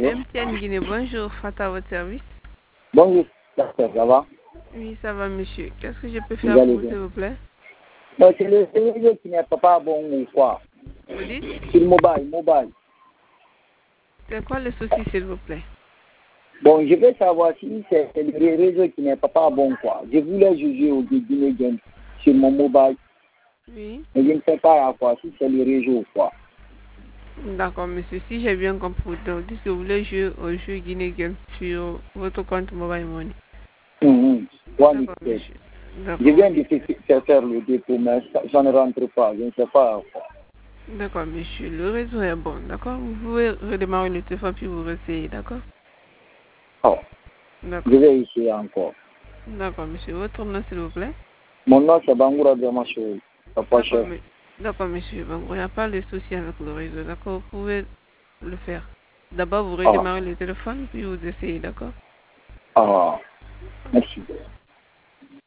Allô? MTN Guinée, bonjour, Fata à votre service. Bonjour, docteur, ça va? Oui, ça va, monsieur. Qu'est-ce que je peux Vous faire allez pour vous, bien? s'il vous plaît? Non, c'est le réseau qui n'est pas bon ou quoi? Vous dites? Sur le mobile. C'est quoi le souci, s'il vous plaît? Bon, je veux savoir si c'est le réseau qui n'est pas bon, quoi. Je voulais juger au Guinée Game sur mon mobile, Oui. mais je ne sais pas à quoi, si c'est le réseau ou quoi. D'accord, monsieur. Si j'ai bien compris, donc, dites que vous voulez jouer au jeu Guinée Game sur votre compte Mobile Money. One D'accord, step. monsieur. Je D'accord. viens de faire le dépôt, mais ça ne rentre pas, je ne sais pas à quoi. D'accord, monsieur. Le réseau est bon, d'accord? Vous pouvez redémarrer le téléphone puis vous réessayer, d'accord? Oh, D'accord. je vais essayer encore. D'accord, monsieur. Votre nom, s'il vous plaît? Mon nom, c'est Bangoura Diamachou. C'est pas cher. D'accord, monsieur. Bon, il n'y a pas de souci avec le réseau, d'accord? Vous pouvez le faire. D'abord, vous Ah, redémarrez le téléphone, puis vous essayez, d'accord? ah, merci.